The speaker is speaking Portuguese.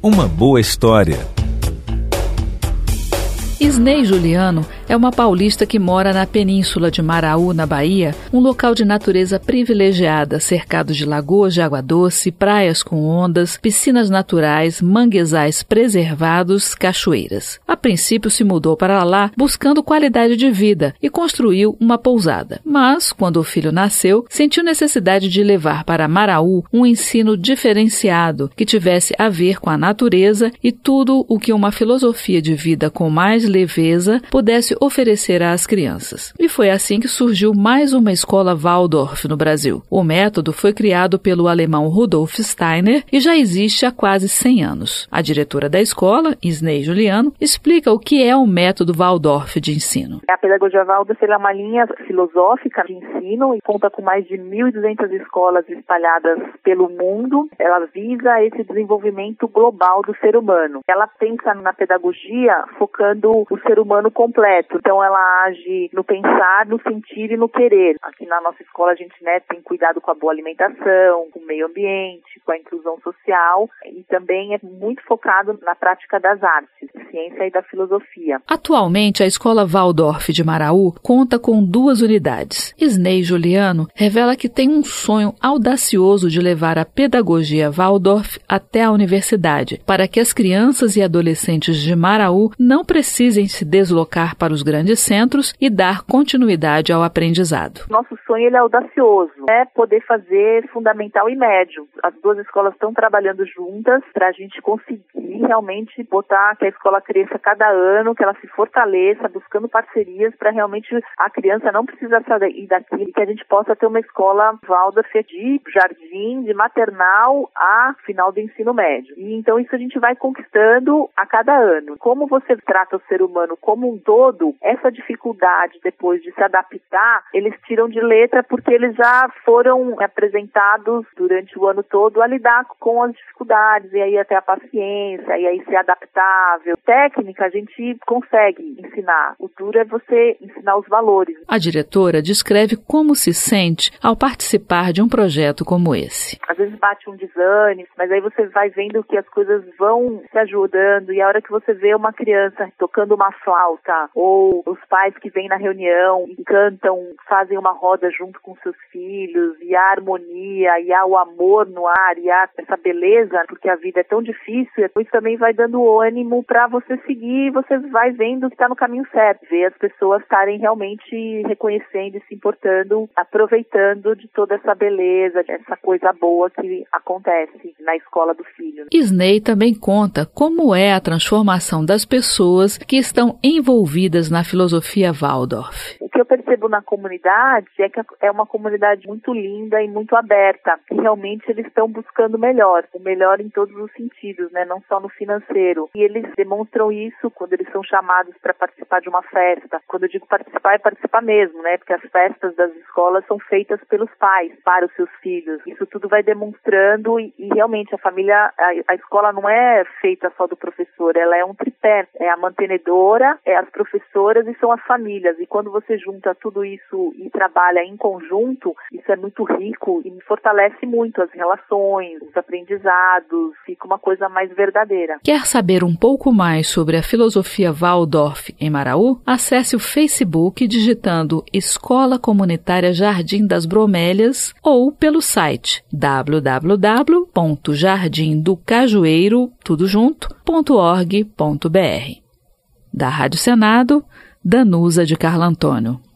uma boa história. Isnei Juliano é uma paulista que mora na península de Maraú, na Bahia, um local de natureza privilegiada, cercado de lagoas de água doce, praias com ondas, piscinas naturais, manguezais preservados, cachoeiras. A princípio se mudou para lá buscando qualidade de vida e construiu uma pousada. Mas, quando o filho nasceu, sentiu necessidade de levar para Maraú um ensino diferenciado, que tivesse a ver com a natureza e tudo o que uma filosofia de vida com mais leveza pudesse oferecer às crianças. E foi assim que surgiu mais uma escola Waldorf no Brasil. O método foi criado pelo alemão Rudolf Steiner e já existe há quase 100 anos. A diretora da escola, Isnei Juliano, explica o que é o método Waldorf de ensino. A pedagogia Waldorf é uma linha filosófica de ensino e conta com mais de 1.200 escolas espalhadas pelo mundo. Ela visa esse desenvolvimento global do ser humano. Ela pensa na pedagogia focando o ser humano completo. Então ela age no pensar, no sentir e no querer. Aqui na nossa escola a gente tem cuidado com a boa alimentação, com o meio ambiente, com a inclusão social e também é muito focado na prática das artes, ciência e da filosofia. Atualmente a escola Waldorf de Maraú conta com 2 unidades. Isnei Juliano revela que tem um sonho audacioso de levar a pedagogia Waldorf até a universidade, para que as crianças e adolescentes de Maraú não precisem se deslocar para os grandes centros e dar continuidade ao aprendizado. Nosso sonho é audacioso, é poder fazer fundamental e médio. As 2 escolas estão trabalhando juntas para a gente conseguir realmente botar que a escola cresça cada ano, que ela se fortaleça, buscando parcerias para realmente a criança não precisa sair daqui e que a gente possa ter uma escola Waldorf de jardim, de maternal a final do ensino médio. E então isso a gente vai conquistando a cada ano. Como você trata o ser humano como um todo, essa dificuldade depois de se adaptar, eles tiram de letra porque eles já foram apresentados durante o ano todo a lidar com as dificuldades, e aí até a paciência, e aí ser adaptável. Técnica a gente consegue ensinar, o duro é você ensinar os valores. A diretora descreve como se sente ao participar de um projeto como esse. Às vezes bate um desânimo, mas aí você vai vendo que as coisas vão se ajudando, e a hora que você vê uma criança tocando uma flauta, ou os pais que vêm na reunião e cantam, fazem uma roda junto com seus filhos, e há harmonia, e há o amor no ar, e há essa beleza, porque a vida é tão difícil, e depois também vai dando ânimo para você seguir, você vai vendo que está no caminho certo, ver as pessoas estarem realmente reconhecendo e se importando, aproveitando de toda essa beleza, essa coisa boa que acontece na escola do filho. Isnei também conta como é a transformação das pessoas que estão envolvidas na filosofia Waldorf. O que eu percebo na comunidade é que é uma comunidade muito linda e muito aberta, que realmente eles estão buscando o melhor em todos os sentidos, né? Não só no financeiro. E eles demonstram isso quando eles são chamados para participar de uma festa. Quando eu digo participar, é participar mesmo, né? Porque as festas das escolas são feitas pelos pais, para os seus filhos. Isso tudo vai demonstrando e realmente a família, a escola não é feita só do professor, ela é um tripé, é a mantenedora, é as professoras e são as famílias. E quando você junta tudo isso e trabalha em conjunto, isso é muito rico e fortalece muito as relações, os aprendizados, fica uma coisa mais verdadeira. Quer saber um pouco mais sobre a filosofia Waldorf em Maraú? Acesse o Facebook digitando Escola Comunitária Jardim das Bromélias ou pelo site www.jardimdocajueiro.org.br. Da Rádio Senado, Danusa de Carlo Antônio.